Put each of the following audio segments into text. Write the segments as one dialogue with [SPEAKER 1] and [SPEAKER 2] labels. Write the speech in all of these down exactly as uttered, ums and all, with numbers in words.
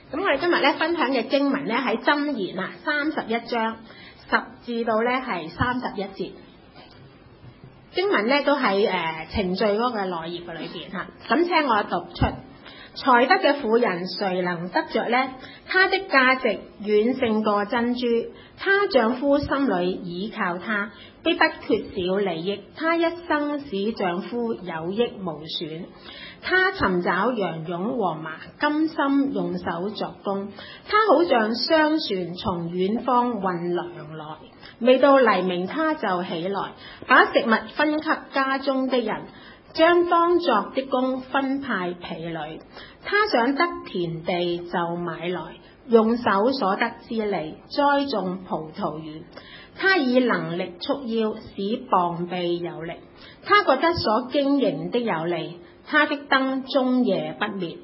[SPEAKER 1] 咁我哋今日咧分享嘅經文咧喺箴言啊三十一章十至到咧係三十一節。經文咧都喺誒、呃、程序嗰個內頁嘅裏邊嚇，咁請我讀出。才德嘅婦人誰能得着呢？她的價值遠勝過珍珠，她丈夫心裏倚靠她，必不缺少利益。她一生使丈夫有益無損。她尋找羊絨和麻，甘心用手作工。她好像商船從遠方運糧來，未到黎明她就起來，把食物分給家中的人，將當作的工分派婢女。他想得田地就買來，用手所得之利栽種葡萄園。他以能力束腰，使膀臂有力。他覺得所經營的有利，他的燈終夜不滅。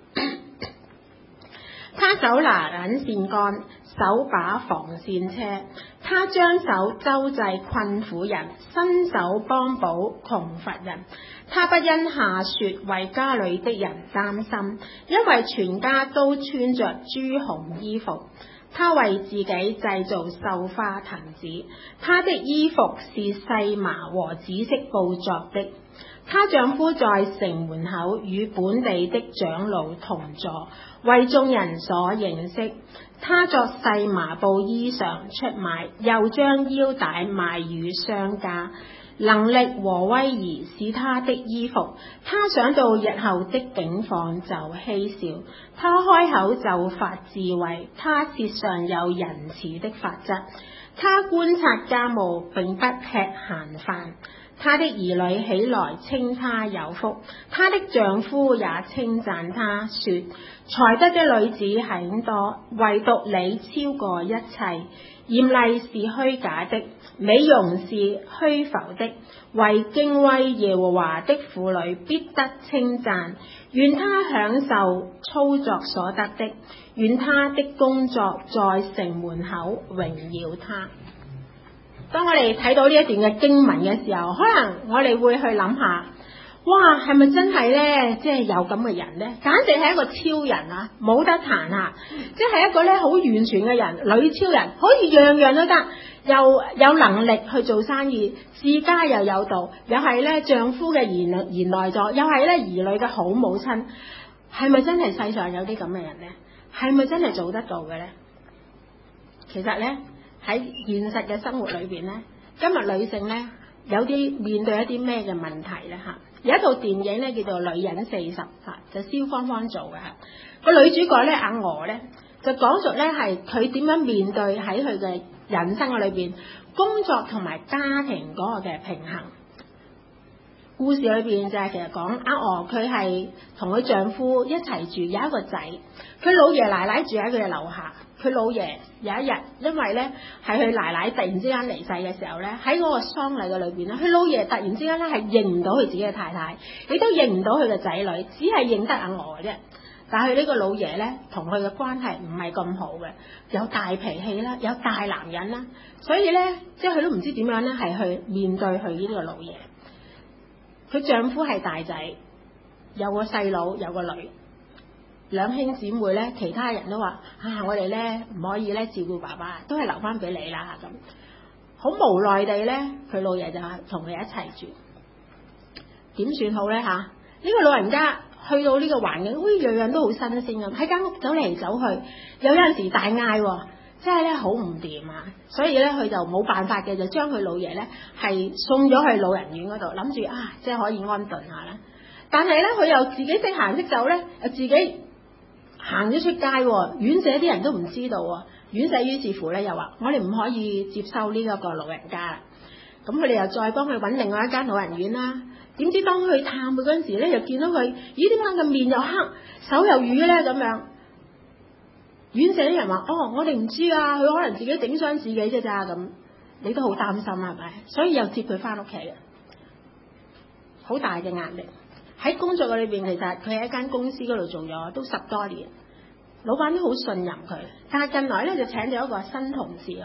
[SPEAKER 1] 他手拿引線杆，手把防線車。他將手周濟困苦人，伸手幫補窮乏人。他不因下雪為家裏的人擔心，因為全家都穿着朱紅衣服。他為自己製造繡花藤子，他的衣服是細麻和紫色布作的。她丈夫在城門口與本地的長老同坐，為眾人所認識。她作細麻布衣裳出賣，又將腰帶賣與商家。能力和威儀是她的衣服，她想到日後的境況就嬉笑。她開口就發智慧，她舌上有仁慈的法則。她觀察家務，並不吃閒飯。她的兒女起來稱她有福，她的丈夫也稱讚她說：才德的女子很多，唯獨你超過一切。艷麗是虛假的，美容是虛浮的，為敬畏耶和華的婦女必得稱讚。願她享受操作所得的，願她的工作在城門口榮耀她。當我哋睇到呢一段嘅經文嘅時候，可能我哋會去諗下，哇，係咪真係呢？即係有咁嘅人呢？簡直係一個超人啊，冇得彈啊！即係一個咧好完全嘅人，女超人，可以樣樣都得，又有能力去做生意，自家又有道，又係咧丈夫嘅賢賢內助，又係咧兒女嘅好母親，係咪真係世上有啲咁嘅人呢？係咪真係做得到嘅呢？其實呢，喺現實嘅生活裏邊咧，今日女性咧有啲面對一啲咩嘅問題咧嚇？有一套電影咧叫做《女人四十》嚇，就蕭芳芳做嘅嚇。個女主角咧阿娥咧就講述咧係佢點樣面對喺佢嘅人生嘅裏邊工作同埋家庭嗰個嘅平衡。故事裏邊就係其實講阿娥佢係同佢丈夫一齊住，有一個仔，佢老爺奶奶住喺佢嘅樓下。佢老爺有一日，因為咧係佢奶奶突然之間離世嘅時候咧，喺嗰個喪禮嘅裏邊咧，佢老爺突然之間咧係認唔到佢自己嘅太太，亦都認唔到佢嘅仔女，只係認得阿娥嘅啫。但係呢個老爺咧同佢嘅關係唔係咁好嘅，有大脾氣啦，有大男人啦，所以咧即係佢都唔知點樣咧係去面對佢呢個老爺。佢丈夫係大仔，有個細佬，有個女。兩兄姊妹咧，其他人都話：啊，我哋咧唔可以咧照顧爸爸，都係留翻俾你啦咁。好無奈地咧，佢老爺就同佢一齊住。點算好咧嚇？呢、呢個老人家去到呢個環境，喂，樣樣都好新鮮咁，喺間屋走嚟走去，有陣時大嗌，真係咧好唔掂啊！所以咧，佢就冇辦法嘅，就將佢老爺咧係送咗去老人院嗰度，諗住啊，即係可以安頓下啦。但係咧，佢又自己識行識走咧，又自己行咗出街，院舍啲人都唔知道啊。院舍於是乎咧又話：我哋唔可以接收呢一個老人家啦。咁佢哋又再幫佢揾另外一間老人院啦。點知當佢去探佢嗰陣時咧，又見到佢，咦？點解個面又黑，手又瘀咧？咁樣，院舍啲人話：哦，我哋唔知啊，佢可能自己整傷自己啫咋咁。你都好擔心係咪？所以又接佢翻屋企嘅，好大嘅壓力。喺工作嘅裏邊，其實佢喺一間公司嗰度做咗都十多年，老闆都好信任佢。但係近來咧就請咗一個新同事啊，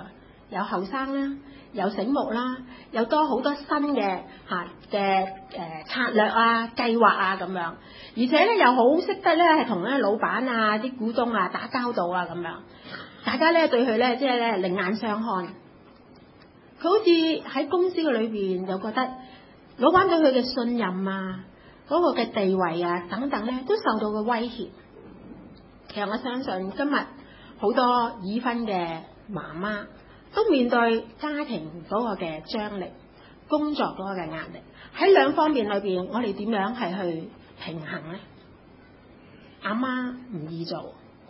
[SPEAKER 1] 有後生啦，有醒目啦，有多好多新嘅嚇嘅誒策略啊、計劃啊咁樣，而且咧又好識得咧係同咧老闆啊、啲股東啊打交道啊咁樣，大家咧對佢咧即係咧另眼相看。佢好似喺公司嘅裏邊又覺得老闆對佢嘅信任啊、嗰個嘅地位啊等等咧都受到個威脅。其實我相信今日好多已婚嘅媽媽都面對家庭嗰個嘅張力、工作嗰個嘅壓力，喺兩方面裏邊，我哋點樣係去平衡呢？阿媽唔易做。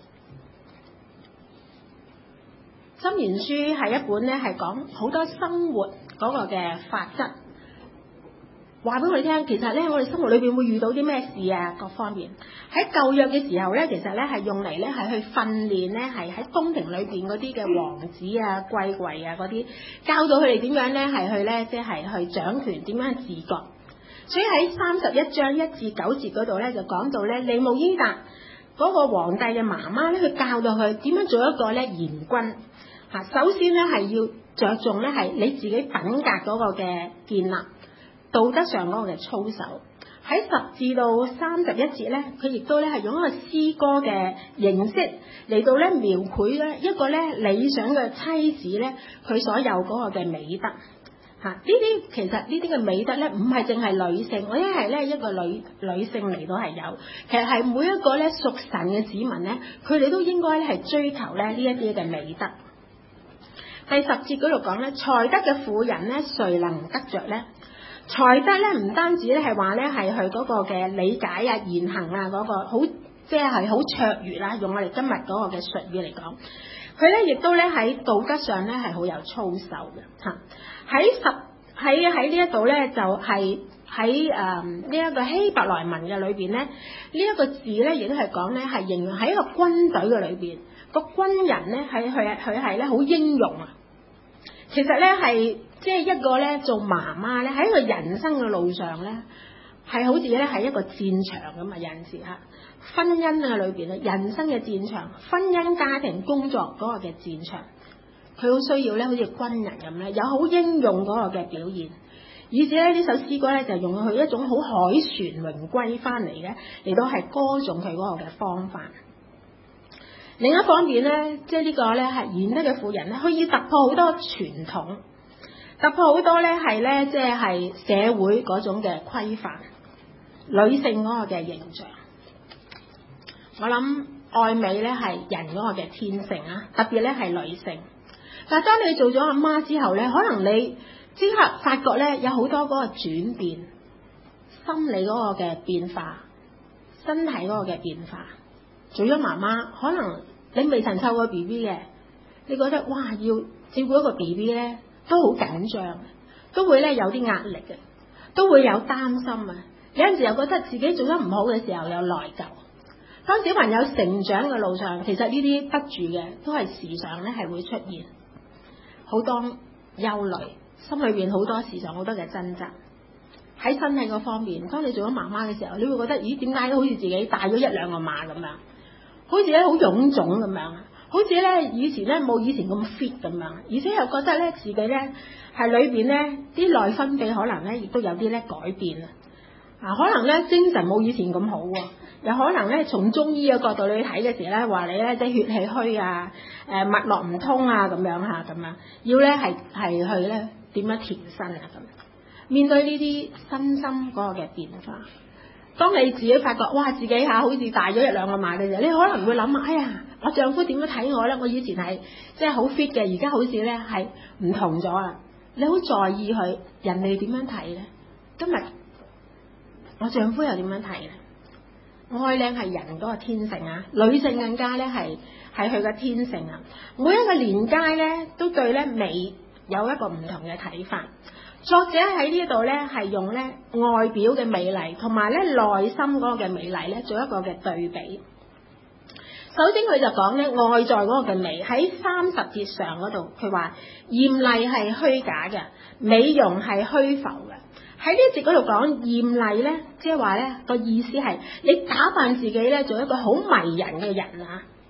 [SPEAKER 1] 箴言書係一本咧係講好多生活嗰個嘅法則，話俾我哋聽。其實咧，我哋生活裏邊會遇到啲咩事啊？各方面喺舊約嘅時候咧，其實咧係用嚟咧係去訓練咧係喺宮廷裏邊嗰啲嘅王子啊、貴貴啊嗰啲，教導佢哋點樣咧係去咧即係去掌權，點樣自覺。所以喺三十一章一至九節嗰度咧就講到咧，利慕伊達嗰個皇帝嘅媽媽咧，去教導佢點樣做一個咧賢君。嚇，首先咧係要着重咧係你自己品格嗰個嘅建立，道德上嗰個嘅操守。喺十至到三十一節咧，佢亦都咧係用一個詩歌嘅形式嚟到咧描繪咧一個咧理想嘅妻子咧，佢所有嗰個嘅美德。嚇，呢啲其實呢啲嘅美德咧，唔係淨係女性，我一係咧一個女女性嚟到係有，其實係每一個咧屬神嘅子民咧，佢哋都應該咧係追求咧呢一啲嘅美德。第十節嗰度講咧，才德嘅婦人咧，誰能得着咧？才德咧唔單止咧係話咧係佢嗰個嘅理解啊、言行啊嗰個好，即係係好卓越啦。用我哋今日嗰個嘅術語嚟講，佢咧亦都咧喺道德上咧係好有操守嘅嚇。喺十喺喺呢一度咧就係喺誒呢一個希伯來文嘅裏邊咧，呢一個字咧亦都係講咧係形容喺一個軍隊嘅裏邊。個軍人咧係佢佢係咧好英勇啊！其實咧係即係一個咧做媽媽咧喺一個人生嘅路上咧係好似咧係一個戰場咁啊！有陣時嚇婚姻嘅裏邊咧，人生嘅戰場，婚姻、家庭、工作嗰個嘅戰場，佢好需要咧好似軍人咁咧有好英勇嗰個嘅表現。而且咧呢首詩歌咧就用佢一種好凱旋榮歸翻嚟嘅嚟到係歌頌佢嗰個嘅方法。另一方面咧，即係呢個咧係賢德嘅婦人咧，可以突破好多傳統，突破好多咧係咧即係係社會嗰種嘅規範，女性嗰個嘅形象。我諗愛美咧係人嗰個嘅天性啊，特別咧係女性。但係當你做咗阿媽之後咧，可能你即刻發覺咧有好多嗰個轉變，心理嗰個嘅變化，身體嗰個嘅變化。做咗媽媽，可能你未曾湊過 B B 嘅，你覺得哇要照顧一個 B B 咧都好緊張，都會咧有啲壓力嘅，都會有擔心啊。有陣時又覺得自己做得唔好嘅時候有內疚。當小朋友成長嘅路上，其實呢啲不住嘅都係時常咧係會出現好多憂慮，心裏邊好多時常好多嘅掙扎。喺身體嗰方面，當你做咗媽媽嘅時候，你會覺得咦點解都好似自己大咗一兩個碼咁樣？好似咧好臃腫咁樣，好似咧以前咧冇以前咁 fit 咁樣，而且又覺得咧自己咧係裏邊咧啲內分泌可能咧亦都有啲咧改變啊，啊可能咧精神冇以前咁好喎，有可能咧從中醫嘅角度你睇嘅時咧話你咧啲血氣虛啊，誒脈絡唔通啊咁樣嚇咁樣，要咧係係去咧點樣調身啊咁，面對呢啲身心嗰個嘅變化。當你自己發覺哇自己嚇好似大咗一兩個碼嘅時候，你可能會諗啊，哎呀我丈夫點樣睇我咧？我以前係即係好 fit 嘅，而家好似咧係唔同咗啦。你好在意佢人哋點樣睇咧？今日我丈夫又點樣睇咧？愛靚係人嗰個天性啊，女性更加咧係係佢嘅天性啊。每一個年階咧都對咧美有一個唔同嘅睇法。作者喺呢度咧係用咧外表嘅美麗同埋咧內心嗰個嘅美麗咧做一個嘅對比。首先佢就講咧外在嗰個嘅美，喺三十節上嗰度佢話豔麗係虛假嘅，美容係虛浮嘅。喺呢節嗰度講豔麗咧，即係話咧個意思係你打扮自己咧做一個好迷人嘅人啊。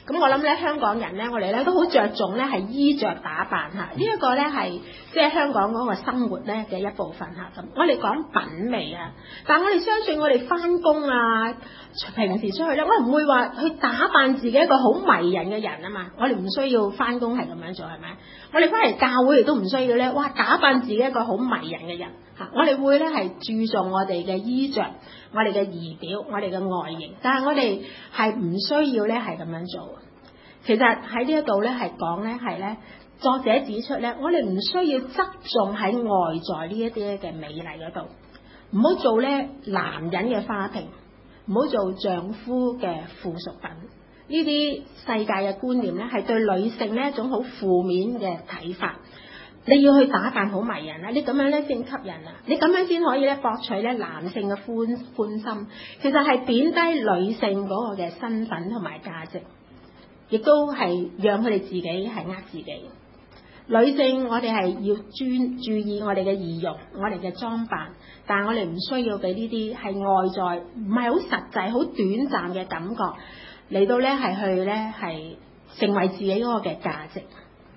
[SPEAKER 1] 咁我諗咧，香港人咧，我哋咧都好着重咧係衣着打扮嚇，呢一個咧係即係香港嗰個生活咧嘅一部分嚇。咁我哋講品味啊，但係我哋相信我哋翻工啊，平時出去咧，我唔會話去打扮自己一個好迷人嘅人啊嘛。我哋唔需要翻工係咁樣做係咪？我哋翻嚟教會亦都唔需要咧，哇打扮自己一個好迷人嘅人嚇。我哋會咧係注重我哋嘅衣着，我哋嘅儀表，我哋嘅外形，但係我哋係唔需要咧係咁樣做。其實喺呢一度咧係講咧係咧，作者指出咧，我哋唔需要側重喺外在呢一啲嘅美麗嗰度，唔好做咧男人嘅花瓶，唔好做丈夫嘅附屬品。呢啲世界嘅觀念咧係對女性呢一種好負面嘅睇法。你要去打扮好迷人啦，你咁樣咧先吸引啊，你咁樣先可以咧博取咧男性嘅歡歡心。其實係貶低女性嗰個嘅身份同埋價值，亦都係讓佢哋自己係呃自己。女性我哋係要專注意我哋嘅儀容，我哋嘅裝扮，但係我哋唔需要俾呢啲係外在唔係好實際、好短暫嘅感覺嚟到咧係去咧係成為自己嗰個嘅價值。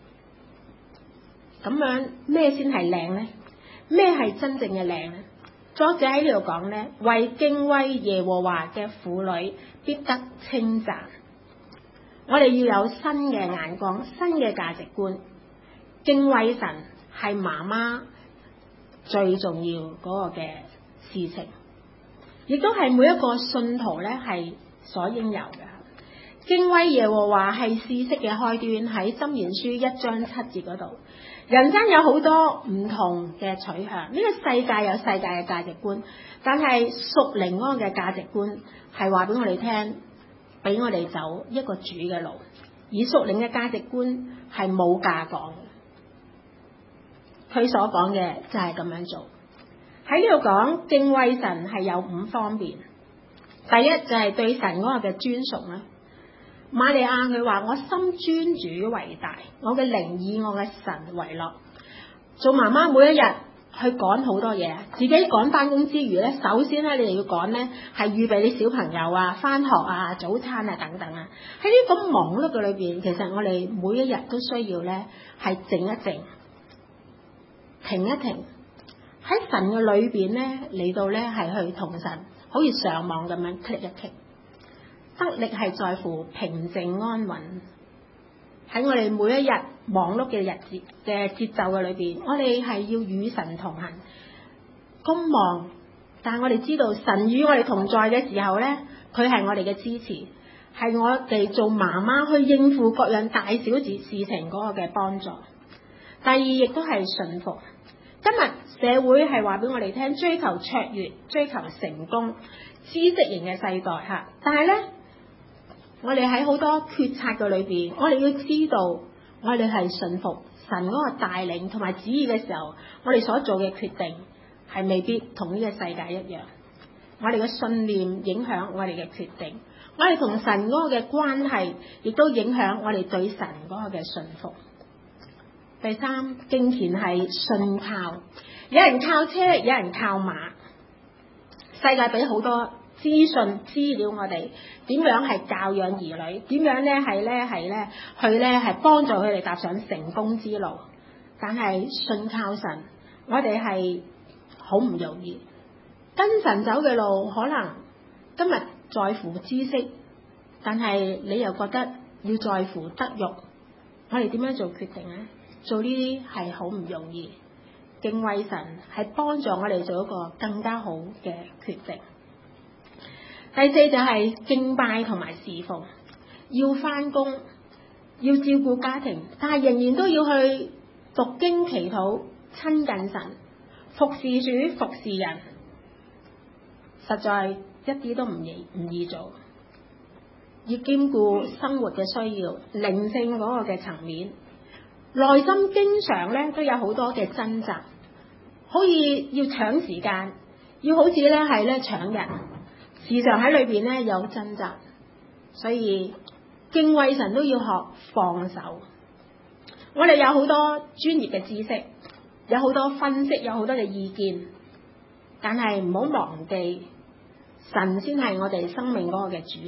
[SPEAKER 1] 咁樣咩先係靚呢？咩係真正嘅靚呢？作者喺呢度講呢，為敬畏耶和華嘅婦女必得稱讚。我哋要有新嘅眼光、新嘅價值觀。敬畏神係媽媽最重要嗰個嘅事情，亦都係每一個信徒呢係所應有嘅。敬畏耶和華係知識嘅開端，喺箴言書一章七節嗰度。人間有好多唔同嘅取向，呢個世界有世界嘅價值觀，但係屬靈嗰個嘅價值觀係話俾我哋聽，俾我哋走一個主嘅路，而屬靈嘅價值觀係冇價講嘅。佢所講嘅就係咁樣做。喺呢度講敬畏神係有五方面，第一就係對神嗰個嘅尊崇啦。瑪利亞佢話：我心尊主為大，我嘅靈以我嘅神為樂。做媽媽每一日去趕好多嘢，自己趕翻工之餘咧，首先咧你哋要趕咧係預備啲小朋友啊、翻學啊、早餐啊等等啊。喺呢咁忙碌嘅裏邊，其實我哋每一日都需要咧係靜一靜、停一停，喺神嘅裏邊咧嚟到咧係去同神好似上網咁樣 click 一 click。得力係在乎平靜安穩。喺我哋每一日忙碌嘅日子嘅節奏嘅裏邊，我哋係要與神同行。咁忙，但係我哋知道神與我哋同在嘅時候咧，佢係我哋嘅支持，係我哋做媽媽去應付各樣大小事事情嗰個嘅幫助。第二，亦都係順服。今日社會係話俾我哋聽，追求卓越、追求成功、知識型嘅世代嚇，但係咧。我哋喺好多決策嘅裏邊，我哋要知道，我哋係順服神嗰個帶領同埋旨意嘅時候，我哋所做嘅決定係未必同呢個世界一樣。我哋嘅信念影響我哋嘅決定，我哋同神嗰個嘅關係亦都影響我哋對神嗰個嘅順服。第三，敬虔係信靠，有人靠車，有人靠馬。世界俾好多資訊資料我哋點樣係教養兒女，點樣咧係咧係咧去咧係幫助佢哋踏上成功之路。但係信靠神，我哋係好唔容易。跟神走嘅路，可能今日在乎知識，但係你又覺得要在乎德育。我哋點樣做決定咧？做呢啲係好唔容易。敬畏神係幫助我哋做一個更加好嘅決定。第四就係敬拜同埋侍奉，要返工，要照顧家庭，但係仍然都要去讀經祈禱、親近神、服侍主、服侍人，實在一啲都唔易唔易做。要兼顧生活嘅需要、靈性嗰個嘅層面，內心經常咧都有好多嘅掙扎，好似要搶時間，要好似咧係咧搶人。時常喺裏邊咧有掙扎，所以敬畏神都要學放手。我哋有好多專業嘅知識，有好多分析，有好多嘅意見，但係唔好忘記神先係我哋生命嗰個嘅主宰。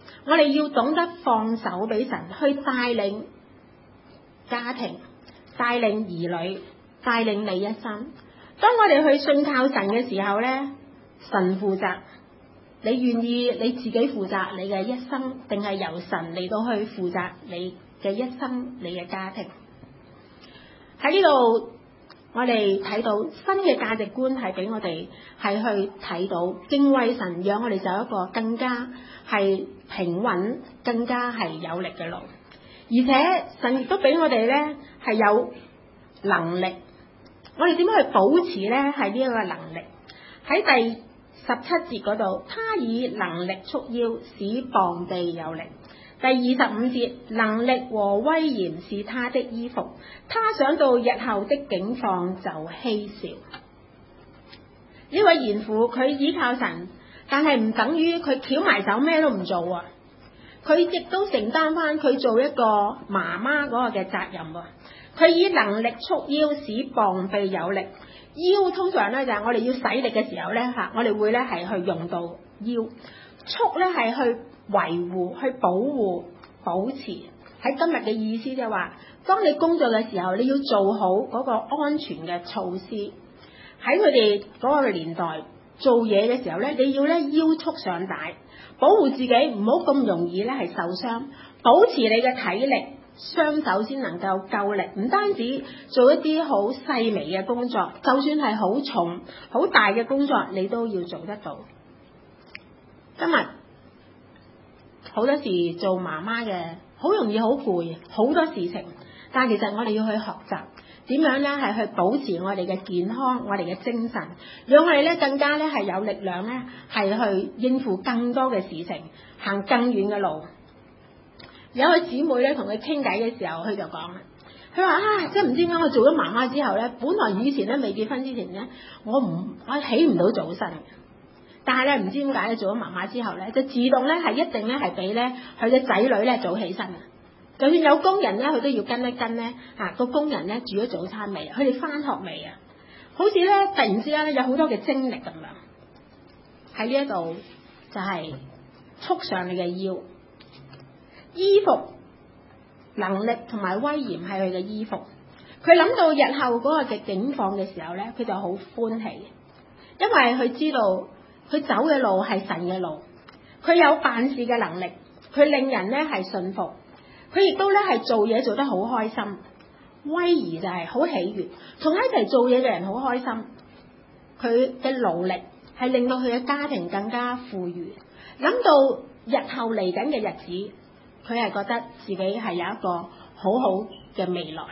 [SPEAKER 1] 我哋要懂得放手俾神去帶領家庭、帶領兒女、帶領你一生。當我哋去信靠神嘅時候咧，神負責。你願意你自己負責你嘅一生，定係由神嚟到去負責你嘅一生、你嘅家庭？喺呢度我哋睇到新嘅價值觀係俾我哋係去睇到敬畏神，讓我哋走一個更加係平穩、更加係有力嘅路。而且神亦都俾我哋咧係有能力，我哋點樣去保持咧係呢一個能力？喺第十七節嗰度，他以能力束腰，使膀臂有力。第二十五節，能力和威嚴是他的衣服，他想到日後的境況就嬉笑。呢位賢婦佢依靠神，但係唔等於佢翹埋手咩都唔做啊！佢亦都承擔翻佢做一個媽媽嗰個嘅責任喎。佢以能力束腰，使膀臂有力。腰通常咧就係我哋要使力嘅時候咧嚇，我哋會咧係去用到腰。束咧係去維護、去保護、保持。喺今日嘅意思就係話，當你工作嘅時候，你要做好嗰個安全嘅措施。喺佢哋嗰個年代做嘢嘅時候咧，你要咧腰束上帶，保護自己唔好咁容易咧係受傷，保持你嘅體力。雙手先能夠夠力，唔單止做一啲好細微嘅工作，就算係好重、好大嘅工作，你都要做得到。今日好多時做媽媽嘅，好容易好攰，好多事情，但係其實我哋要去學習點樣咧係去保持我哋嘅健康、我哋嘅精神，讓我哋咧更加咧係有力量咧係去應付更多嘅事情，行更遠嘅路。有個姊妹咧同佢傾偈嘅時候，佢就講啦，佢話啊，即係唔知點解我做咗媽媽之後咧，本來以前咧未結婚之前咧，我唔我起唔到早晨，但係咧唔知點解咧做咗媽媽之後咧，就自動咧係一定咧係俾咧佢嘅仔女咧早起身。就算有工人咧，佢都要跟一跟咧嚇個工人咧煮咗早餐未？佢哋返學未啊？好似咧突然之間咧有好多嘅精力咁樣。喺呢一度就係束上你嘅腰。衣服、能力同埋威嚴係佢嘅衣服。佢諗到日後嗰個嘅境況嘅時候咧，佢就好歡喜，因為佢知道佢走嘅路係神嘅路，佢有辦事嘅能力，佢令人咧係信服，佢亦都咧係做嘢做得好開心。威儀就係好喜悅，同佢一齊做嘢嘅人好開心。佢嘅勞力係令到佢嘅家庭更加富裕。諗到日後嚟緊嘅日子，佢係覺得自己係有一個好好嘅未來。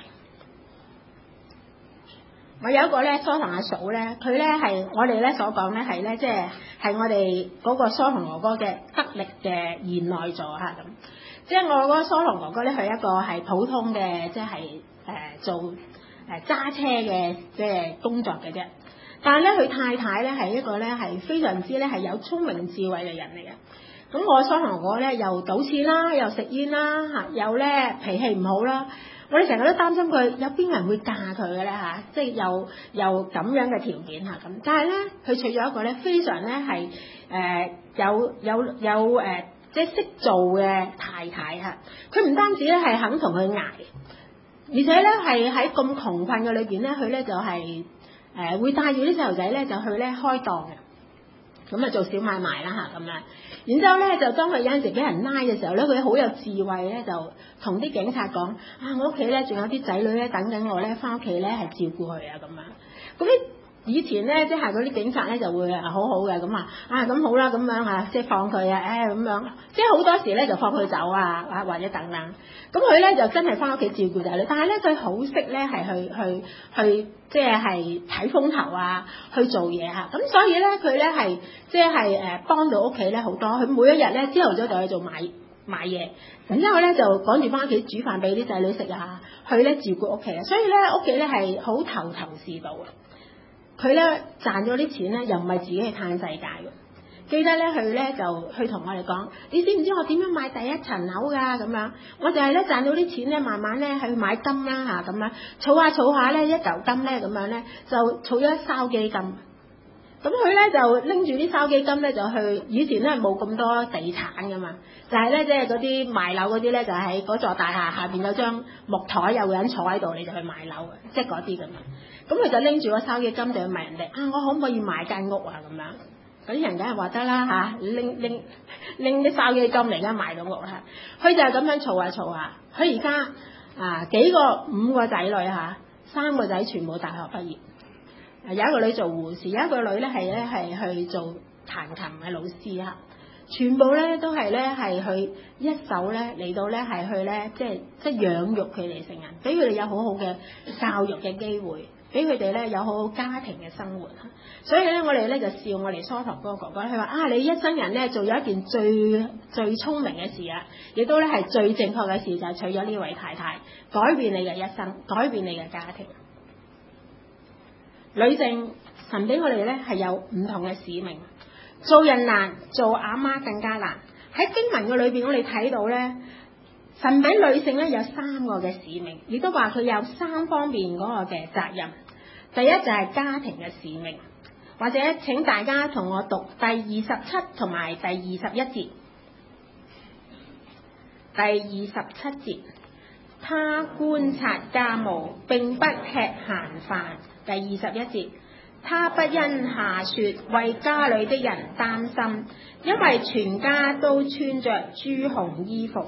[SPEAKER 1] 我有一個咧疏堂阿嫂咧，佢咧係我哋咧所講咧係咧，即係係我哋嗰個疏堂哥哥嘅得力嘅賢內助嚇咁。即係我嗰個疏堂哥哥咧，佢一個係普通嘅，即係誒做誒揸車嘅即係工作嘅啫。但係咧，佢太太咧係一個咧係非常之咧係有聰明智慧嘅人嚟嘅。咁我疏堂哥哥咧又賭錢啦，又食煙啦嚇，又咧脾氣唔好啦。我哋成日都擔心佢有邊人會嫁佢嘅咧嚇，即係有有咁樣嘅條件嚇咁。但係咧，佢娶咗一個咧非常咧係誒有有有誒、呃、即係識做嘅太太嚇。佢唔單止咧係肯同佢捱，而且咧係喺咁窮困嘅裏邊咧，佢咧就係、是、誒、呃、會帶住啲細路仔咧就去咧開檔嘅。咁啊做小買賣啦嚇咁樣，然之後咧就當佢有陣時俾人拉嘅時候咧，佢好有智慧咧，就同啲警察講：啊，我屋企咧仲有啲仔女咧等緊我咧，翻屋企咧係照顧佢啊咁樣。咁啲以前咧即係嗰啲警察咧就會好好嘅咁啊，啊咁好啦咁樣啊，即係放佢啊，誒咁樣，即係好多時咧就放佢走啊，啊或者等等。咁佢咧就真係翻屋企照顧仔女，但係咧佢好識咧係去去去即係係睇風頭啊，去做嘢嚇。咁所以咧佢咧係即係誒幫到屋企咧好多。佢每一日咧朝頭早就去做買買嘢，然之後咧就趕住翻屋企煮飯俾啲仔女食啊，去咧照顧屋企啊。所以咧屋企咧係好頭頭是道啊。佢咧賺咗啲錢咧又唔係自己去嘆世界嘅。記得咧，佢咧就去同我哋講：你知唔知我點樣買第一層樓㗎？咁樣，我就係咧賺到啲錢咧，慢慢咧去買金啦嚇咁樣，儲下儲下咧一嚿金咧咁樣咧，就儲咗一筲箕金。 咁佢咧就拎住啲筲箕金咧就去，以前咧冇咁多地產噶嘛，就係咧即係嗰啲賣樓嗰啲咧就喺嗰座大廈下邊有張木台，有個人坐喺度，你就去買樓嘅，即係嗰啲咁樣。咁佢就拎住個筲箕金就去問人哋啊，我可唔可以買間屋啊咁樣？嗰啲人梗係話得啦嚇，拎拎拎啲筲箕金嚟而家買到屋啦。佢就係咁樣嘈下嘈下，佢而家啊幾個五個仔女嚇，三個仔全部大學畢業。有一個女做護士，有一個女咧係咧係去做彈琴嘅老師嚇，全部咧都係咧係去一手咧嚟到咧係去咧即係即係養育佢哋成人，俾佢哋有好好嘅教育嘅機會，俾佢哋咧有好好家庭嘅生活。所以咧我哋咧就笑我哋疏堂嗰個哥哥，佢話啊你一生人咧做咗一件最最聰明嘅事啊，亦都咧係最正確嘅事，就係娶咗呢位太太，改變你嘅一生，改變你嘅家庭。女性神俾我哋咧係有唔同嘅使命，做人難，做阿媽更加難。喺經文嘅裏邊，我哋睇到咧，神俾女性咧有三個嘅使命，亦都話佢有三方面嗰個嘅責任。第一就係家庭嘅使命，或者請大家同我讀第二十七同埋第二十一節。第二十七節，他觀察家務，並不吃閒飯。第二十一節，他不因下雪為家裏的人擔心，因為全家都穿着朱紅衣服。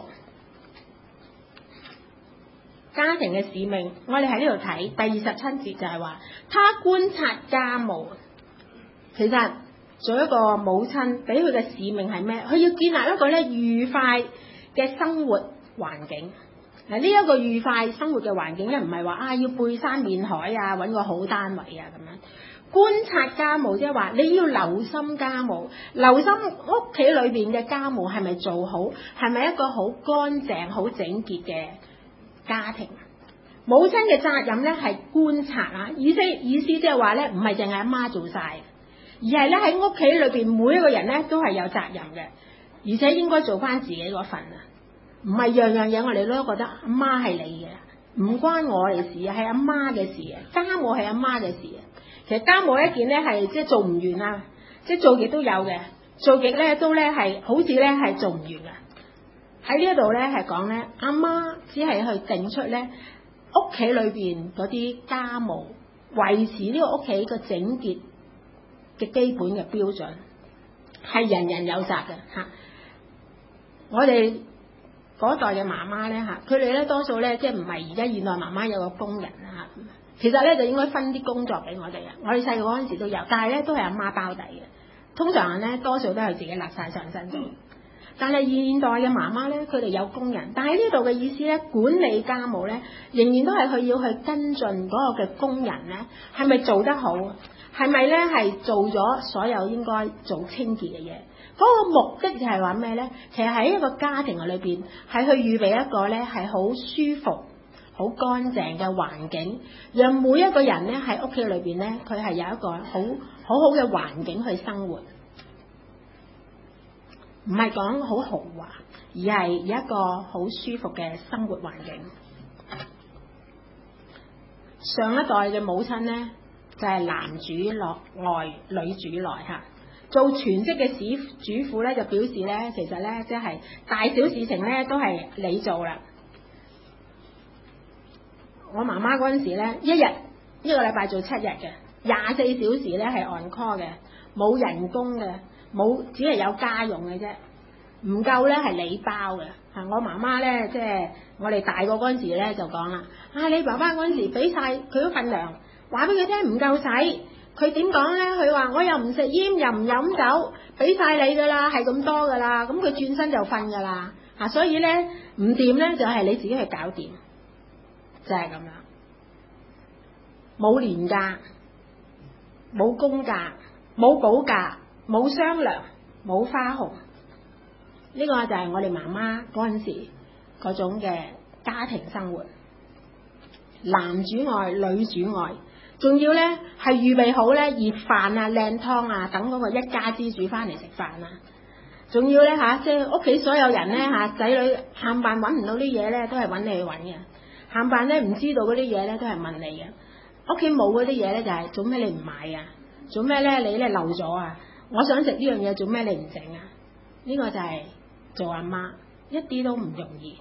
[SPEAKER 1] 家庭嘅使命，我哋喺呢度睇第二十七節就係話，他觀察家務。其實做一個母親，俾佢嘅使命係咩？佢要建立一個咧愉快嘅生活環境。嗱，呢一個愉快生活嘅環境咧，唔係話啊要背山面海啊，揾個好單位啊咁樣。觀察家務即係話你要留心家務，留心屋企裏邊嘅家務係咪做好，係咪一個好乾淨、好整潔嘅家庭。母親嘅責任咧係觀察啊，意思意思即係話咧，唔係淨係阿媽做晒，而係咧喺屋企裏邊每一個人咧都係有責任嘅，而且應該做翻自己嗰份啊。唔係樣樣嘢我哋都覺得阿媽係你嘅，唔關我哋事啊，係阿媽嘅事啊。家務係阿媽嘅事啊。其實家務一件咧係即係做唔完啊，即係做極都有嘅，做極咧都咧係好似咧係做唔完嘅。喺呢一度咧係講咧，阿媽只係去定出咧屋企裏邊嗰啲家務，維持呢個屋企個整潔嘅基本嘅標準，係人人有責嘅嚇。我哋嗰代嘅媽媽咧嚇，佢哋咧多數咧即係唔係而家現代媽媽有個工人嚇，其實咧就應該分啲工作俾我哋啊。我哋細個嗰陣時都有，但係咧都係阿媽包底嘅。通常咧多數都係自己揦晒上身做。但係現代嘅媽媽咧，佢哋有工人，但係呢度嘅意思咧，管理家務咧，仍然都係佢要去跟進嗰個嘅工人咧，係咪做得好？係咪咧係做咗所有應該做清潔嘅嘢？嗰個目的就係話咩咧？其實喺一個家庭嘅裏邊，係去預備一個咧係好舒服、好乾淨嘅環境，讓每一個人咧喺屋企裏邊咧，佢係有一個好好好嘅環境去生活。唔係講好豪華，而係有一個好舒服嘅生活環境。上一代嘅母親呢，就係、是、男主內外，女主內嚇。做全職嘅主主婦咧，就表示咧，其實咧即係大小事情咧都係你做啦。我媽媽嗰陣時咧，一日一個禮拜做七日嘅，廿四小時咧係 on call 嘅，冇人工嘅。冇，只係有家用嘅啫，唔夠咧係你包嘅嚇。我媽媽咧，即係我哋大個嗰陣時咧就講啦，啊你爸爸嗰陣時俾晒佢嗰份糧，話俾佢聽唔夠使，佢點講咧？佢話我又唔食煙又唔飲酒，俾晒你噶啦，係咁多噶啦，咁佢轉身就瞓噶啦嚇。所以咧唔掂咧就係你自己去搞掂，就係咁樣。冇年假，冇公假，冇補假。冇商量，冇花紅，呢、這個就係我哋媽媽嗰陣時嗰種嘅家庭生活，男主外女主外，仲要咧係預備好咧熱飯啊、靚湯啊，等嗰個一家之主翻嚟食飯啊，仲要咧嚇，即係屋企所有人咧嚇，仔女冚唪唥揾唔到啲嘢咧，都係揾你去揾嘅，冚唪唥咧唔知道嗰啲嘢咧，都係問你嘅，屋企冇嗰啲嘢咧就係做咩你唔買啊？ 做咩咧？你咧漏咗啊？我想食呢樣嘢，做咩你唔整啊？呢、這個就係做阿媽，一啲都唔容易，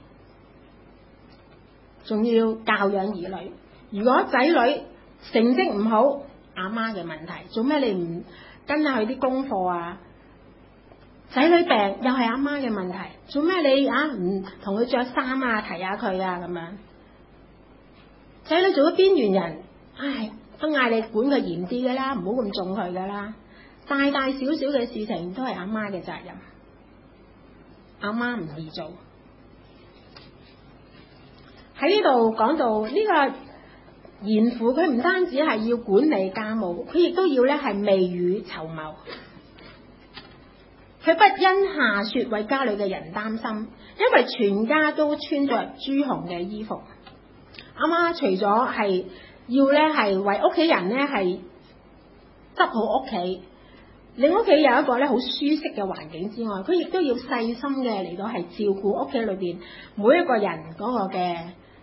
[SPEAKER 1] 仲要教養兒女。如果仔女成績唔好，阿媽嘅問題，做咩你唔跟下佢啲功課啊？仔女病又係阿媽嘅問題，做咩你啊唔同佢着衫啊，提下佢啊咁樣？仔女做咗邊緣人，唉，都嗌你管佢嚴啲嘅啦，唔好咁縱佢噶啦。大大小小嘅事情都係阿媽嘅責任，阿媽唔易做。喺呢度講到呢個賢婦，佢唔單止係要管理家務，佢亦都要咧係未雨綢繆。佢不因下雪為家裏嘅人擔心，因為全家都穿着朱紅嘅衣服。阿媽除咗係要咧係為屋企人咧係執好屋企，令屋企有一個咧好舒適嘅環境之外，佢亦都要細心嘅嚟到係照顧屋企裏邊每一個人嗰個嘅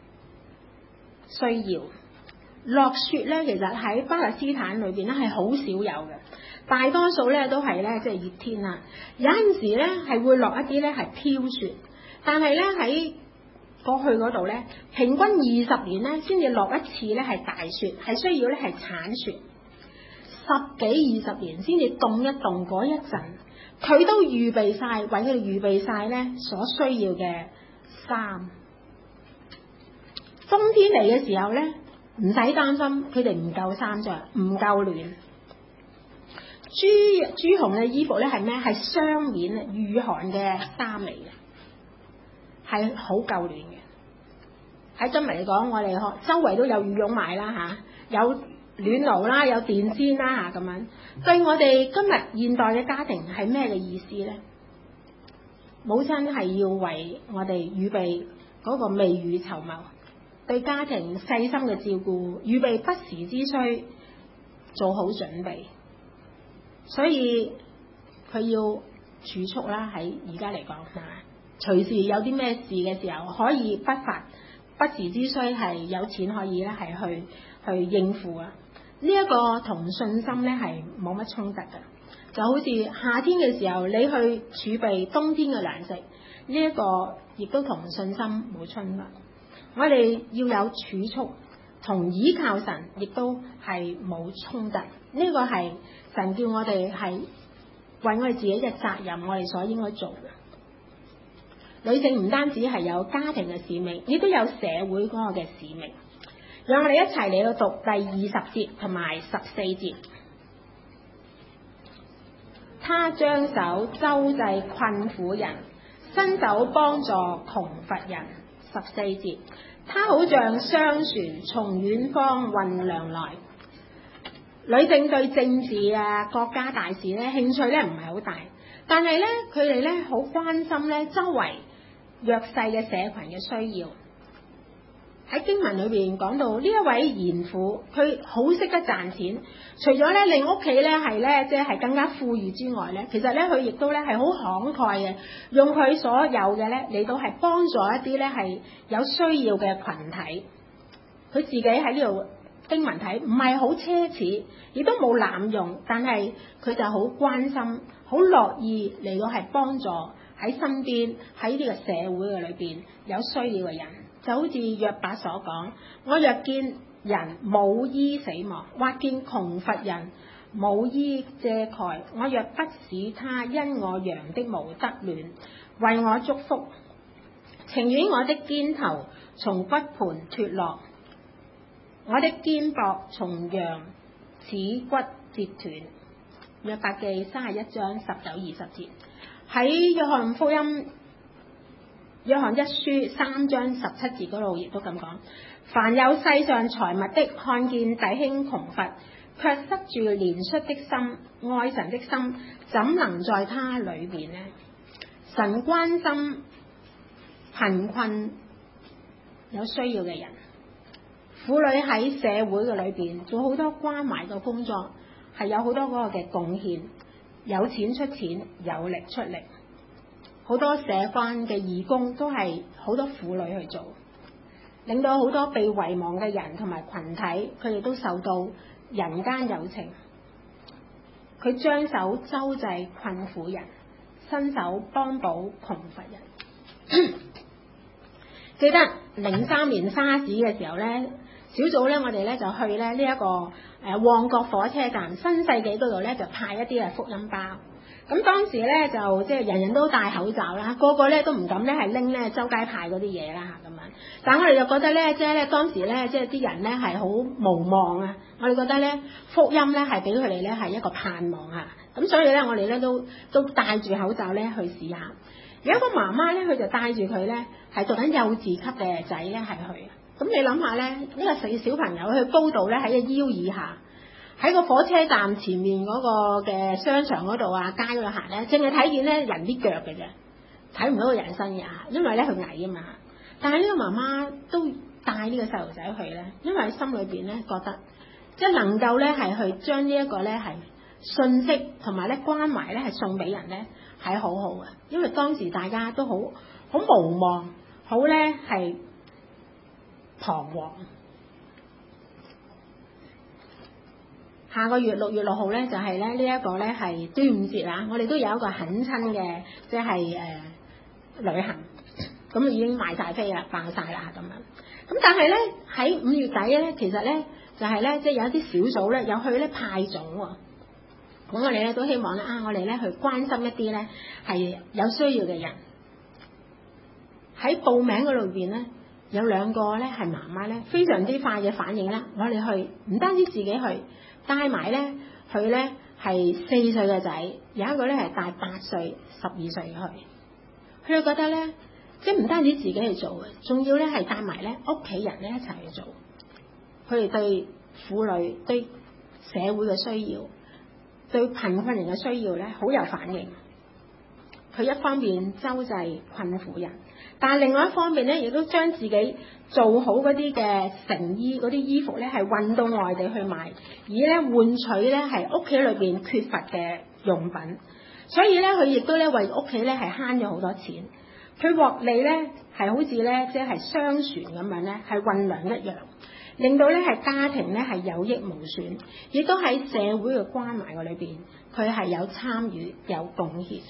[SPEAKER 1] 需要。落雪咧，其實喺巴勒斯坦裏邊咧係好少有嘅，大多數咧都係咧即係熱天啦。有陣時咧係會落一啲咧係飄雪，但係咧喺過去嗰度咧，平均二十年咧先至落一次咧係大雪，係需要咧係鏟雪。十幾二十年先至凍一凍嗰一陣，佢都預備晒，為佢哋預備晒咧所需要嘅衫。冬天嚟嘅時候咧，唔使擔心佢哋唔夠衫着，唔夠暖。朱朱紅嘅衣服咧係咩？係雙面御寒嘅衫嚟嘅，係好夠暖嘅。喺今日嚟講，我哋周圍都有羽絨賣啦嚇，有暖爐啦，有電氈啦嚇咁樣。對我哋今日現代嘅家庭係咩嘅意思咧？母親係要為我哋預備嗰個未雨綢繆，對家庭細心嘅照顧，預備不時之需，做好準備。所以佢要儲蓄啦，喺而家嚟講係咪？隨時有啲咩事嘅時候，可以不發不時之需係有錢可以咧係去去應付啊！呢、這、一個同信心咧係冇乜衝突嘅，就好似夏天嘅時候你去儲備冬天嘅糧食，呢、這、一個亦都同信心冇衝突。我哋要有儲蓄，同倚靠神亦都係冇衝突。呢、這個係神叫我哋係為我哋自己嘅責任，我哋所應該做嘅。女性唔單止係有家庭嘅使命，亦都有社會嗰個嘅使命。讓我哋一齊嚟到讀第二十節同埋十四節。他將手周濟困苦人，伸手幫助窮乏人。十四節，他好像商船從遠方運糧來。女性對政治啊、國家大事咧興趣咧唔係好大，但係咧佢哋咧好關心咧周圍弱勢嘅社群嘅需要。喺經文裏邊講到呢一位賢婦，佢好識得賺錢，除咗咧令屋企咧係咧即係更加富裕之外咧，其實咧佢亦都咧係好慷慨嘅，用佢所有嘅咧嚟到係幫助一啲咧係有需要嘅群體。佢自己喺呢度經文睇唔係好奢侈，亦都冇濫用，但係佢就好關心，好樂意嚟到係幫助喺身邊喺呢個社會嘅裏邊有需要嘅人。就好似約伯所講，我若見人冇衣死亡，或見窮乏人冇衣遮蓋，我若不使他因我羊的毛得暖，為我祝福，情願我的肩頭從骨盤脫落，我的肩膊從羊齒骨折斷。約伯記三十一章十九二十節。喺約翰福音約翰一書三章十七節嗰度亦都咁講，凡有世上財物的，看見弟兄窮乏，卻塞住憐恤的心、愛神的心，怎能在他裏面呢？神關心貧困有需要嘅人，婦女喺社會嘅裏邊做好多關懷嘅工作，係有好多嗰個嘅貢獻，有錢出錢，有力出力。好多社關嘅義工都係好多婦女去做，令到好多被遺忘嘅人同埋群體，佢哋都受到人間友情。 佢將手周濟困苦人，伸手幫補窮乏人。記得零三年沙士嘅時候咧，小組咧我哋咧就去咧呢一個誒、呃、旺角火車站新世紀嗰度咧就派一啲嘅福音包。咁當時咧就即係人人都戴口罩啦，個個咧都唔敢咧係拎咧周街派嗰啲嘢啦咁樣。但係我哋就覺得咧，即係咧當時咧即係啲人咧係好無望啊！我哋覺得咧福音咧係俾佢哋咧係一個盼望啊！咁所以咧我哋咧都都戴住口罩咧去試下。有一個媽媽咧，佢就帶住佢咧係讀緊幼稚級嘅仔咧係去。咁你諗下咧，呢、呢個細小朋友佢高度咧喺個腰以下。喺個火車站前面嗰個嘅商場嗰度啊，街嗰度行咧，淨係睇見咧人啲腳嘅啫，睇唔到個人身嘅嚇，因為咧佢矮啊嘛。但係呢個媽媽都帶呢個細路仔去咧，因為喺心裏邊咧覺得，即係能夠咧係去將呢一個咧係信息同埋咧關懷咧係送俾人咧係好好嘅，因為當時大家都好好無望，好咧係彷徨。下個月六月六號咧就係咧呢一個咧係端午節啊！我哋都有一個懇親嘅即係誒、呃、旅行，咁已經賣晒飛啦，爆晒啦咁樣。咁但係咧喺五月底咧，其實咧就係咧即係有一啲小組咧有去咧派粽喎。咁我哋咧都希望咧啊，我哋咧去關心一啲咧係有需要嘅人。喺報名嗰度邊咧有兩個咧係媽媽咧非常之快嘅反應啦，我哋去唔單止自己去。帶埋咧，佢咧係四歲嘅仔，有一個咧係帶八歲、十二歲去。佢就覺得咧，即係唔單止自己去做嘅，仲要咧係帶埋咧屋企人咧一齊去做。佢哋對婦女、對社會嘅需要、對貧困人嘅需要咧，好有反應。佢一方面周濟困苦人，但係另外一方面咧，亦都將自己做好嗰啲嘅成衣嗰啲衣服咧，係運到外地去賣，以咧換取咧係屋企裏邊缺乏嘅用品。所以咧，佢亦都咧為屋企咧係慳咗好多錢。佢獲利咧係好似咧即係雙船咁樣咧，係運糧一樣，令到咧係家庭咧係有益無損，亦都喺社會嘅關懷嘅裏邊，佢係有參與有貢獻。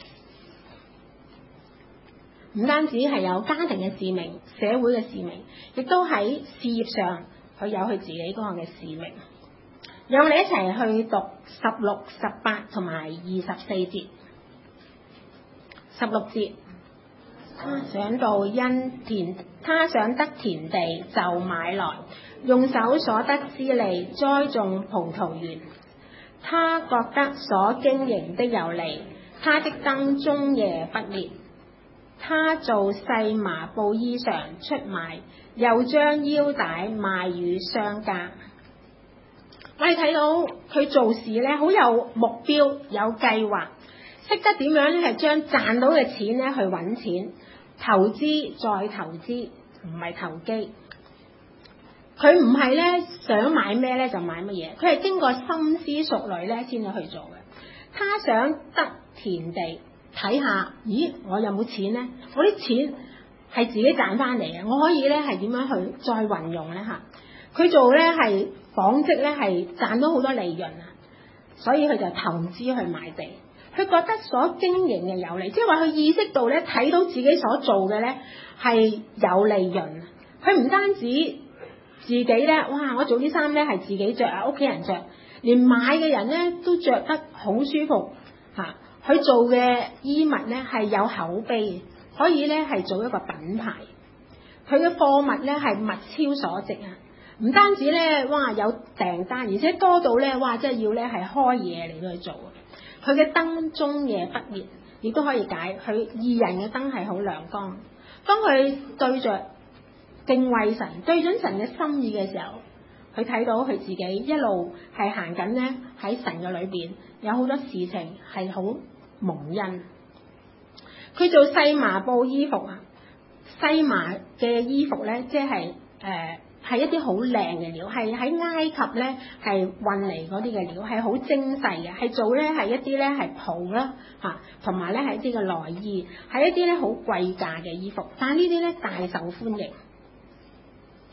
[SPEAKER 1] 唔單止係有家庭嘅使命、社會嘅使命，亦都喺事業上佢有佢自己嗰個嘅使命。讓我哋一齊去讀十六、十八同埋二十四節。十六節，他想到因田，他想得田地就買來，用手所得之利栽種葡萄園。他覺得所經營的有利，他的燈終夜不滅。他做細麻布衣裳出賣，又將腰帶賣與商家。我哋睇到佢做事咧，好有目標、有計劃，識得點樣咧係將賺到嘅錢咧去揾錢，投資再投資，唔係投機。佢唔係咧想買咩咧就買乜嘢，佢係經過深思熟慮咧先至去做嘅。他想得田地。睇下，咦，我有冇錢呢？我啲錢係自己賺翻嚟嘅，我可以咧係點樣去再運用咧嚇？佢做咧係紡織咧係賺到好多利潤啊，所以佢就投資去買地。佢覺得所經營嘅有利，即係話佢意識到咧睇到自己所做嘅咧係有利潤。佢唔單止自己咧，哇！我做啲衫咧係自己着啊，屋企人着，連買嘅人咧都着得好舒服嚇。佢做嘅衣物咧係有口碑，可以咧係做一個品牌。佢嘅貨物咧係物超所值啊！唔單止咧，哇有訂單，而且多到咧，哇即係要咧係開嘢嚟到去做。佢嘅燈終夜不滅，亦都可以解佢義人嘅燈係好亮光。當佢對着敬畏神、對準神嘅心意嘅時候，佢睇到佢自己一路係行緊咧喺神嘅裏邊，有好多事情係好蒙恩。佢做細麻布衣服啊，細麻嘅衣服咧，即係誒係一啲好靚嘅料，係喺埃及咧係運嚟嗰啲嘅料，係好精細嘅，係做咧係一啲咧係袍啦嚇，同埋咧係一啲嘅內衣，係一啲咧好貴價嘅衣服，但係呢啲咧大受歡迎。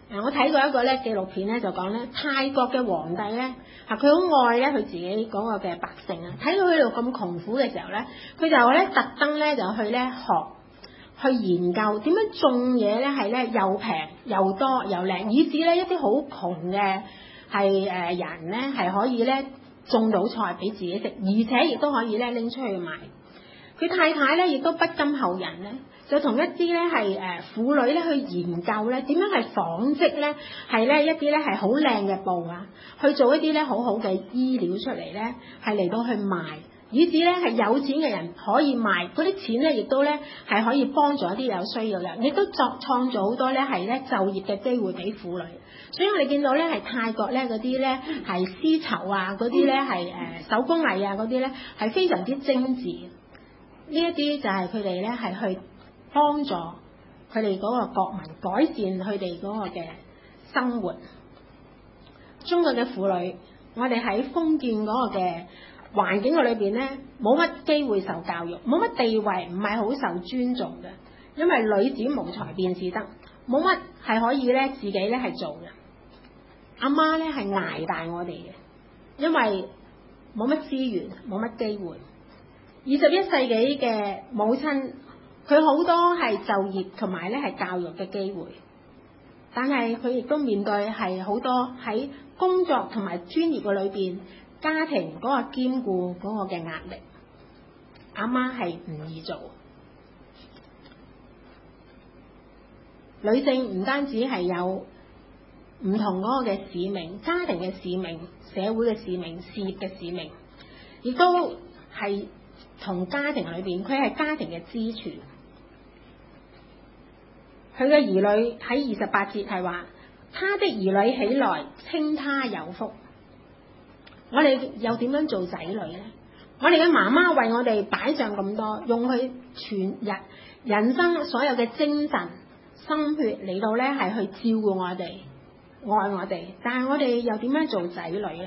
[SPEAKER 1] 誒，我睇過一個咧紀錄片咧，就講咧泰國嘅皇帝咧，嚇佢好愛咧佢自己嗰個嘅百姓啊。睇到佢度咁窮苦嘅時候咧，佢就咧特登咧就去咧學去研究點樣種嘢咧係咧又平又多又靚，以至咧一啲好窮嘅係誒人咧係可以咧種到菜俾自己食，而且亦都可以咧拎出去賣。佢太太咧亦都不甘後人咧，就同一啲咧係誒婦女咧去研究咧點樣係紡織咧係咧一啲咧係好靚嘅布啊，去做一啲咧好好嘅衣料出嚟咧，係嚟到去賣，以至咧係有錢嘅人可以賣嗰啲錢咧，亦都咧係可以幫助一啲有需要嘅人，亦都作創造好多咧係咧就業嘅機會俾婦女。所以我哋見到咧係泰國咧嗰啲咧係絲綢啊，嗰啲咧係誒手工藝啊嗰啲咧係非常之精緻。呢一啲就係佢哋咧係去幫助佢哋嗰個國民改善佢哋嗰個嘅生活。中國嘅婦女，我哋喺封建嗰個嘅環境嘅裏邊咧，冇乜機會受教育，冇乜地位，唔係好受尊重嘅，因為女子無才便是德，冇乜係可以咧自己咧係做嘅。阿媽咧係捱大我哋嘅，因為冇乜資源，冇乜機會。二十一世紀嘅母親，佢好多係就業同埋咧係教育嘅機會，但係佢亦都面對係好多喺工作同埋專業嘅裏邊，家庭嗰個兼顧嗰個嘅壓力，阿媽係唔易做。女性唔單止係有唔同嗰個嘅使命，家庭嘅使命、社會嘅使命、事業嘅使命，亦都係同家庭裏邊，佢係家庭嘅支柱。佢嘅兒女喺二十八節係話，他的兒女起來稱他有福。我哋又點樣做仔女呢？我哋嘅媽媽為我哋擺上咁多，用佢全日人生所有嘅精神心血嚟到咧係去照顧我哋、愛我哋，但係我哋又點樣做仔女呢？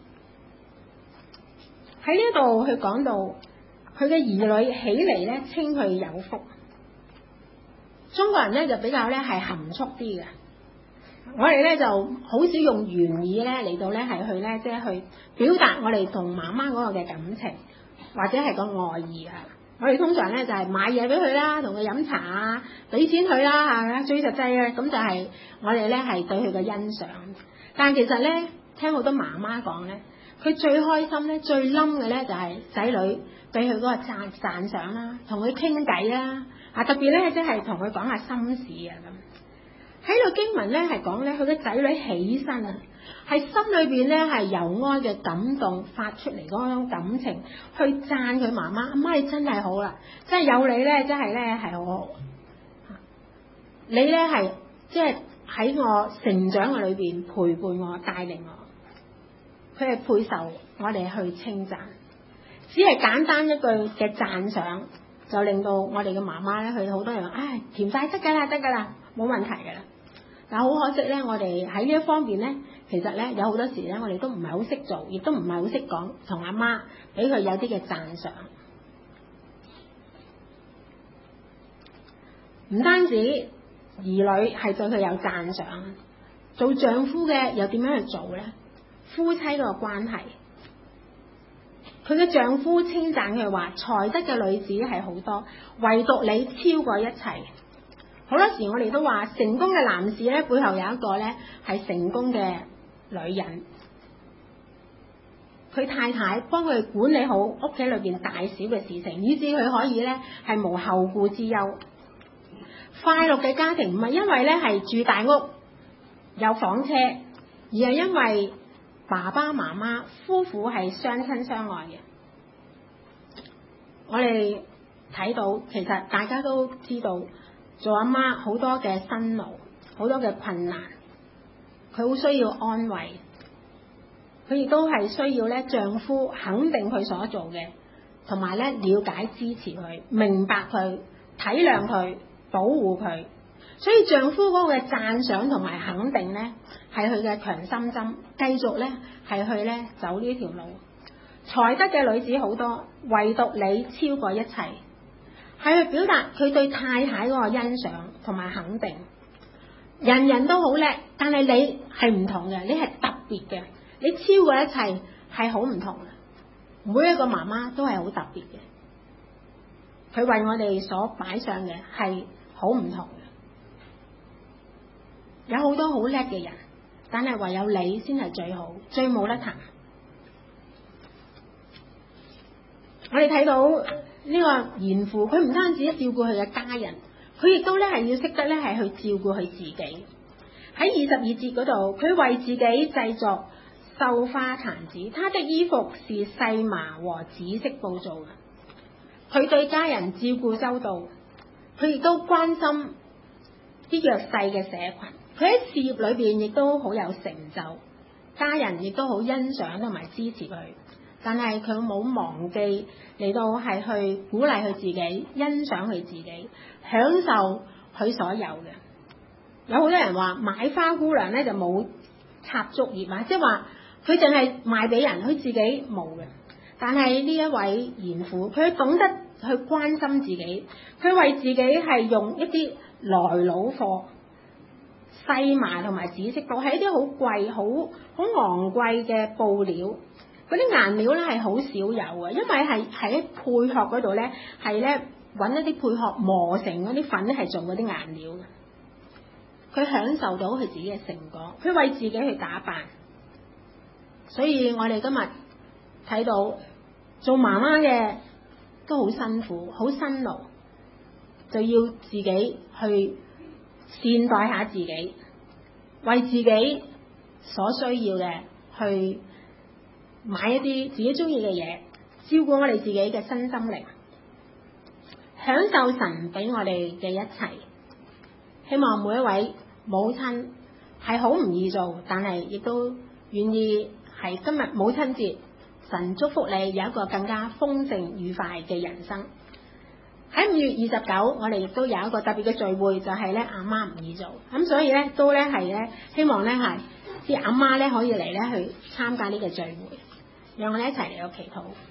[SPEAKER 1] 喺呢度佢講到佢嘅兒女起嚟咧稱佢有福。中國人咧就比較咧係含蓄啲嘅，我哋咧就好少用言語咧嚟到咧係去咧即係去表達我哋同媽媽嗰個嘅感情或者係個愛意啊。我哋通常咧就係買嘢俾佢啦，同佢飲茶啊，俾錢佢啦嚇，最實際嘅咁就係我哋咧係對佢嘅欣賞。但係其實咧聽好多媽媽講咧，佢最開心咧最冧嘅咧就係仔女俾佢嗰個讚讚賞啦，同佢傾偈啦。啊！特別咧，即係同佢講下心事啊咁。喺度經文咧係講咧，佢嘅仔女起身啊，係心裏邊咧係由愛嘅感動發出嚟嗰種感情，去讚佢媽媽。阿媽你真係好啦，真係有你咧，真係咧係好好。你咧係即係喺我成長嘅裏邊陪伴我、帶領我，佢係配受我哋去稱讚。只係簡單一句嘅讚賞，就令到我哋嘅媽媽咧，佢好多人話，唉，甜晒得㗎啦，得㗎啦，冇問題㗎啦。但係好可惜咧，我哋喺呢一方面咧，其實咧有好多時咧，我哋都唔係好識做，亦都唔係好識講，同阿媽俾佢有啲嘅讚賞。唔單止兒女係對佢有讚賞，做丈夫嘅又點樣去做咧？夫妻嗰個關係。佢嘅丈夫稱讚佢話，才德嘅女子係好多，唯獨你超過一切。好多時我哋都話，成功嘅男士咧，背後有一個咧係成功嘅女人，佢太太幫佢管理好屋企裏邊大小嘅事情，以至佢可以咧係無後顧之憂。快樂嘅家庭唔係因為咧係住大屋有房車，而係因為爸爸媽媽夫婦係相親相愛嘅。我哋睇到，其實大家都知道，做阿媽好多嘅辛勞，好多嘅困難，佢好需要安慰，佢亦都係需要咧丈夫肯定佢所做嘅，同埋咧了解支持佢，明白佢，體諒佢，保護佢。所以丈夫嗰個嘅讚賞同埋肯定咧，係佢嘅強心針，繼續咧係去咧走呢條路。才德嘅女子好多，唯獨你超過一切，係去表達佢對太太嗰個欣賞同埋肯定。 人人都好叻，但係你係唔同嘅，你係特別嘅，你超過一切，係好唔同嘅。每一個媽媽都係好特別嘅，佢為我哋所擺上嘅係好唔同嘅。有好多好叻嘅人，但係唯有你先係最好，最冇得彈。我哋睇到呢個賢婦，佢唔單止照顧佢嘅家人，佢亦都咧係要識得咧係去照顧佢自己。喺二十二節嗰度，佢為自己製作繡花毯子，他的衣服是細麻和紫色布做嘅。佢對家人照顧周到，佢亦都關心啲弱勢嘅社群。佢喺事業裏邊亦都好有成就，家人亦都好欣賞同埋支持佢。但係佢冇忘記嚟到係去鼓勵佢自己，欣賞佢自己，享受佢所有嘅。有好多人話買花姑娘咧就冇插足業啊，即係話佢淨係賣俾人，佢自己冇嘅。但係呢一位賢婦，佢懂得去關心自己，佢為自己係用一啲來佬貨、細麻同埋紫色布，係一啲好貴、好好昂貴嘅布料。嗰啲顏料咧係好少有嘅，因為係喺配殼嗰度咧係咧揾一啲配殼磨成嗰啲粉咧係做嗰啲顏料嘅。佢享受到佢自己嘅成果，佢為自己去打扮。所以我哋今日睇到做媽媽嘅都好辛苦，好辛勞，就要自己去善待下自己，為自己所需要嘅去買一啲自己中意嘅嘢，照顧我哋自己嘅身心靈，享受神俾我哋嘅一切。希望每一位母親係好唔易做，但係亦都願意係今日母親節，神祝福你有一個更加豐盛愉快嘅人生。喺五月二十九，我哋亦都有一個特別嘅聚會，就係咧阿媽唔易做，咁所以咧都咧係咧希望咧係啲阿媽咧可以嚟咧去參加呢個聚會。讓我哋一齊嚟到祈禱。